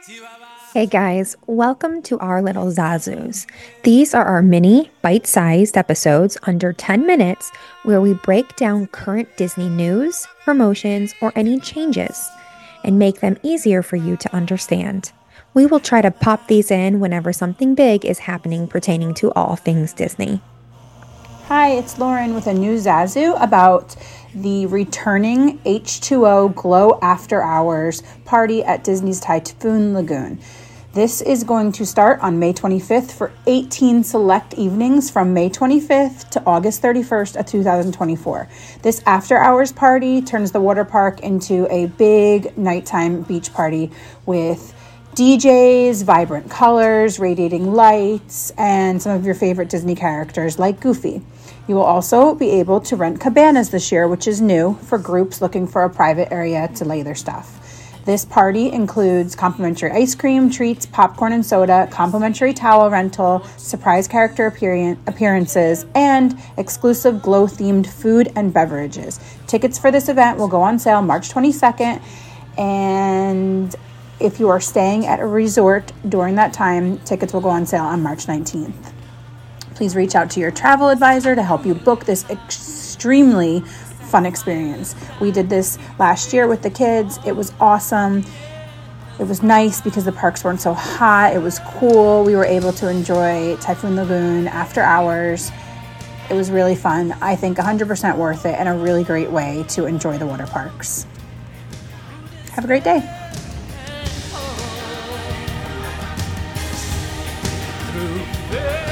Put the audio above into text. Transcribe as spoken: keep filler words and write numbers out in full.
Hey guys, welcome to our little Zazus. These are our mini, bite sized episodes under ten minutes where we break down current Disney news, promotions, or any changes and make them easier for you to understand. We will try to pop these in whenever something big is happening pertaining to all things Disney. Hi, it's Lauren with a new Zazu about the returning H two O Glow After Hours party at Disney's Typhoon Lagoon. This is going to start on May twenty-fifth for eighteen select evenings from May twenty-fifth to August thirty-first of two thousand twenty-four. This after hours party turns the water park into a big nighttime beach party with D Js, vibrant colors, radiating lights, and some of your favorite Disney characters like Goofy. You will also be able to rent cabanas this year, which is new for groups looking for a private area to lay their stuff. This party includes complimentary ice cream, treats, popcorn and soda, complimentary towel rental, surprise character appearances, and exclusive glow-themed food and beverages. Tickets for this event will go on sale March twenty-second, and if you are staying at a resort during that time, tickets will go on sale on March nineteenth. Please reach out to your travel advisor to help you book this extremely fun experience. We did this last year with the kids. It was awesome. It was nice because the parks weren't so hot. It was cool. We were able to enjoy Typhoon Lagoon after hours. It was really fun. I think one hundred percent worth it and a really great way to enjoy the water parks. Have a great day. Through